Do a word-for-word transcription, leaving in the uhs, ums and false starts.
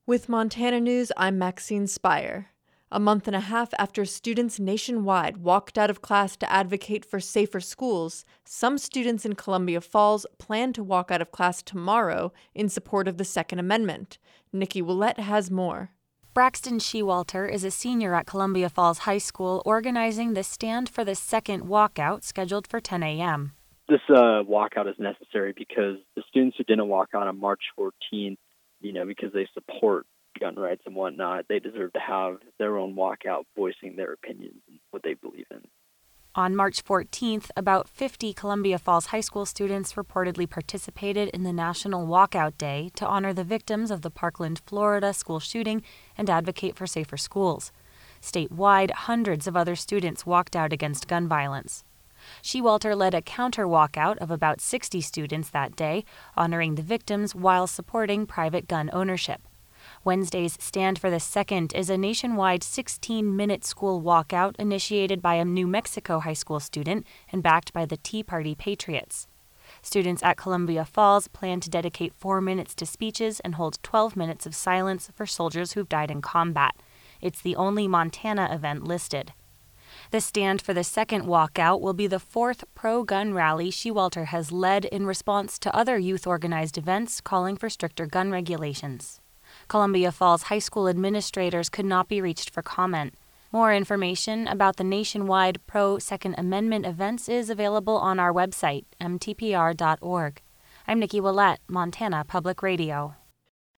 With Montana News, I'm Maxine Spire. A month and a half after students nationwide walked out of class to advocate for safer schools, some students in Columbia Falls plan to walk out of class tomorrow in support of the Second Amendment. Nikki Willett has more. Braxton Shewalter is a senior at Columbia Falls High School organizing the Stand for the Second walkout scheduled for ten a.m. This uh, walkout is necessary because the students who didn't walk out on March fourteenth, you know, because they support gun rights and whatnot, they deserve to have their own walkout voicing their opinions and what they believe in. On March fourteenth, about fifty Columbia Falls High School students reportedly participated in the National Walkout Day to honor the victims of the Parkland, Florida school shooting and advocate for safer schools. Statewide, hundreds of other students walked out against gun violence. Shewalter led a counter-walkout of about sixty students that day, honoring the victims while supporting private gun ownership. Wednesday's Stand for the Second is a nationwide sixteen-minute school walkout initiated by a New Mexico high school student and backed by the Tea Party Patriots. Students at Columbia Falls plan to dedicate four minutes to speeches and hold twelve minutes of silence for soldiers who've died in combat. It's the only Montana event listed. The Stand for the Second walkout will be the fourth pro-gun rally Shewalter has led in response to other youth-organized events calling for stricter gun regulations. Columbia Falls High School administrators could not be reached for comment. More information about the nationwide pro-Second Amendment events is available on our website, m t p r dot org. I'm Nikki Willett, Montana Public Radio.